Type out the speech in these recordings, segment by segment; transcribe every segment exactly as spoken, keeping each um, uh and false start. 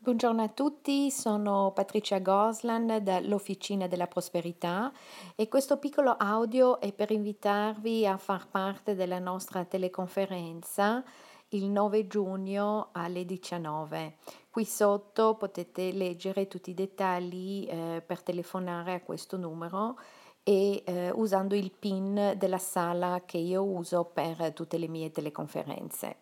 Buongiorno a tutti, sono Patricia Goslan dall'Officina della Prosperità e questo piccolo audio è per invitarvi a far parte della nostra teleconferenza il nove giugno alle diciannove. Qui sotto potete leggere tutti i dettagli eh, per telefonare a questo numero e eh, usando il PIN della sala che io uso per tutte le mie teleconferenze.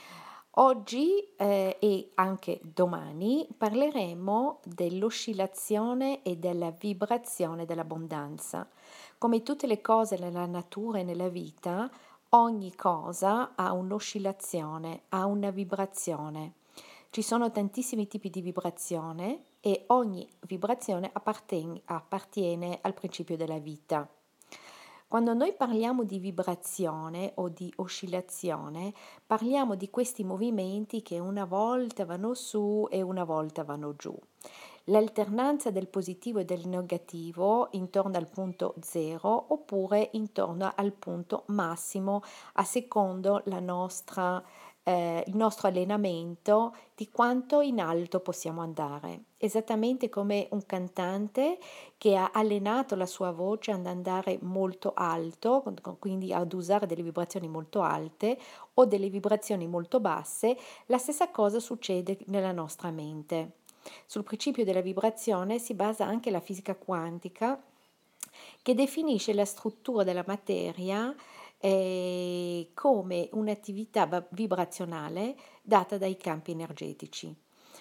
Oggi eh, e anche domani parleremo dell'oscillazione e della vibrazione dell'abbondanza. Come tutte le cose nella natura e nella vita, ogni cosa ha un'oscillazione, ha una vibrazione. Ci sono tantissimi tipi di vibrazione e ogni vibrazione apparten- appartiene al principio della vita. Quando noi parliamo di vibrazione o di oscillazione, parliamo di questi movimenti che una volta vanno su e una volta vanno giù. L'alternanza del positivo e del negativo intorno al punto zero oppure intorno al punto massimo a secondo la nostra eh, il nostro allenamento di quanto in alto possiamo andare. Esattamente come un cantante che ha allenato la sua voce ad andare molto alto, quindi ad usare delle vibrazioni molto alte o delle vibrazioni molto basse, la stessa cosa succede nella nostra mente. Sul principio della vibrazione si basa anche la fisica quantica che definisce la struttura della materia eh, come un'attività vibrazionale data dai campi energetici.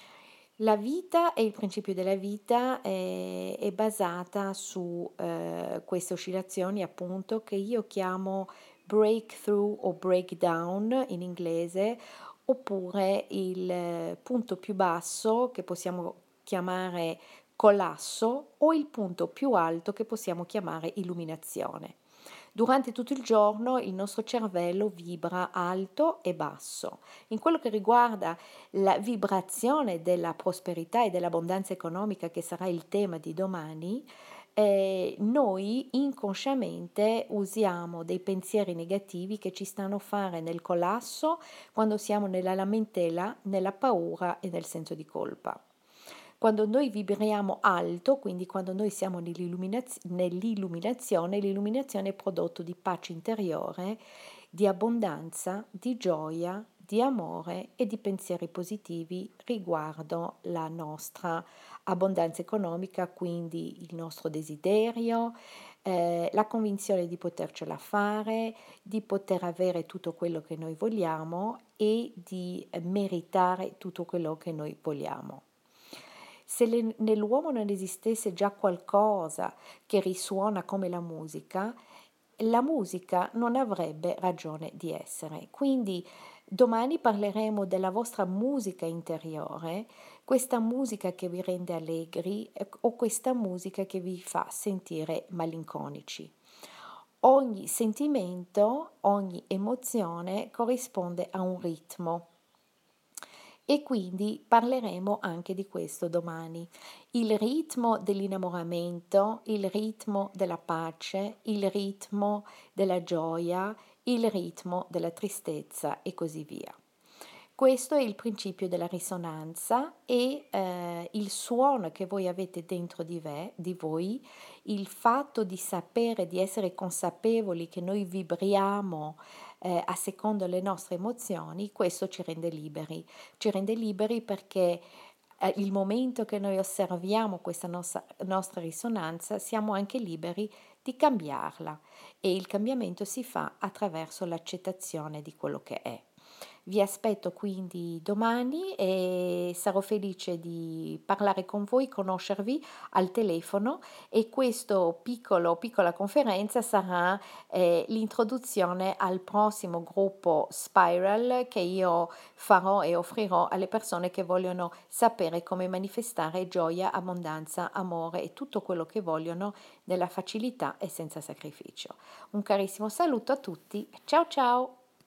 La vita e il principio della vita è, è basata su eh, queste oscillazioni, appunto, che io chiamo breakthrough o breakdown in inglese, oppure il punto più basso che possiamo chiamare collasso o il punto più alto che possiamo chiamare illuminazione. Durante tutto il giorno il nostro cervello vibra alto e basso. In quello che riguarda la vibrazione della prosperità e dell'abbondanza economica, che sarà il tema di domani, eh, noi inconsciamente usiamo dei pensieri negativi che ci stanno a fare nel collasso quando siamo nella lamentela, nella paura e nel senso di colpa. Quando noi vibriamo alto, quindi quando noi siamo nell'illuminaz- nell'illuminazione, l'illuminazione è prodotto di pace interiore, di abbondanza, di gioia, di amore e di pensieri positivi riguardo la nostra abbondanza economica, quindi il nostro desiderio, eh, la convinzione di potercela fare, di poter avere tutto quello che noi vogliamo e di meritare tutto quello che noi vogliamo. Se le- nell'uomo non esistesse già qualcosa che risuona come la musica, la musica non avrebbe ragione di essere. Quindi domani parleremo della vostra musica interiore, questa musica che vi rende allegri eh, o questa musica che vi fa sentire malinconici. Ogni sentimento, ogni emozione corrisponde a un ritmo. E quindi parleremo anche di questo domani. Il ritmo dell'innamoramento, il ritmo della pace, il ritmo della gioia, il ritmo della tristezza e così via. Questo è il principio della risonanza e eh, il suono che voi avete dentro di, ve, di voi, il fatto di sapere, di essere consapevoli che noi vibriamo eh, a secondo le nostre emozioni, questo ci rende liberi. Ci rende liberi perché eh, il momento che noi osserviamo questa nostra, nostra risonanza, siamo anche liberi di cambiarla e il cambiamento si fa attraverso l'accettazione di quello che è. Vi aspetto quindi domani e sarò felice di parlare con voi, conoscervi al telefono e questo piccolo piccola conferenza sarà eh, l'introduzione al prossimo gruppo Spiral che io farò e offrirò alle persone che vogliono sapere come manifestare gioia, abbondanza, amore e tutto quello che vogliono nella facilità e senza sacrificio. Un carissimo saluto a tutti, ciao ciao!